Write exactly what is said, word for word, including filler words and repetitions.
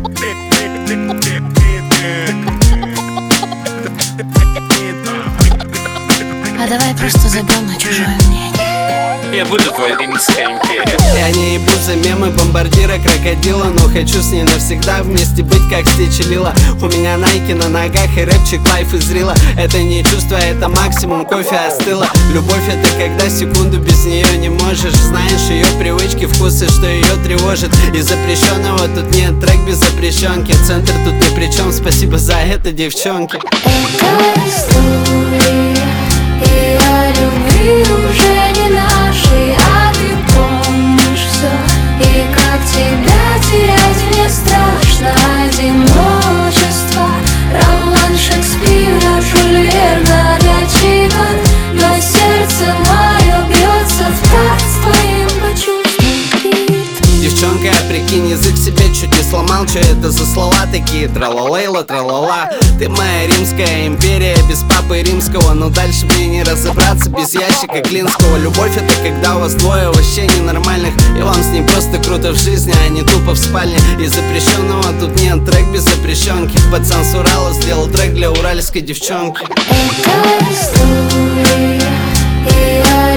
А давай просто забьем на чужое мнение. Я буду твоей римская империя. Я не ебу за мемы бомбардира крокодила, но хочу с ней навсегда вместе быть, как Стич и Лила. У меня найки на ногах и рэпчик лайф из рила. Это не чувство, это максимум, кофе остыло. Любовь — это когда секунду без нее не можешь. Знаешь ее привычки, вкусы, что ее тревожит. И запрещенного тут нет, трек без запрещенки. Центр тут ни при чем, спасибо за это, девчонки. Это история, и о любви уже не нашей, а ты помнишь все. И как тебя терять мне страшно, одиночество. Роман Шекспира, Жюль Верна для читан. Но сердце мое бьется в такт с твоим почувствием. Девчонка, прикинь, язык себе чуть не сломал. Че это за слова такие? Тралалейла, тралала. Ты моя римская империя без папы римского. Но дальше мне не разобраться без ящика клинского. Любовь — это когда у вас двое вообще ненормальных, и вам с ним просто круто в жизни, а не тупо в спальне. И запрещенного тут нет, трек без запрещенки. Пацан с Урала сделал трек для уральской девчонки. Это история, и о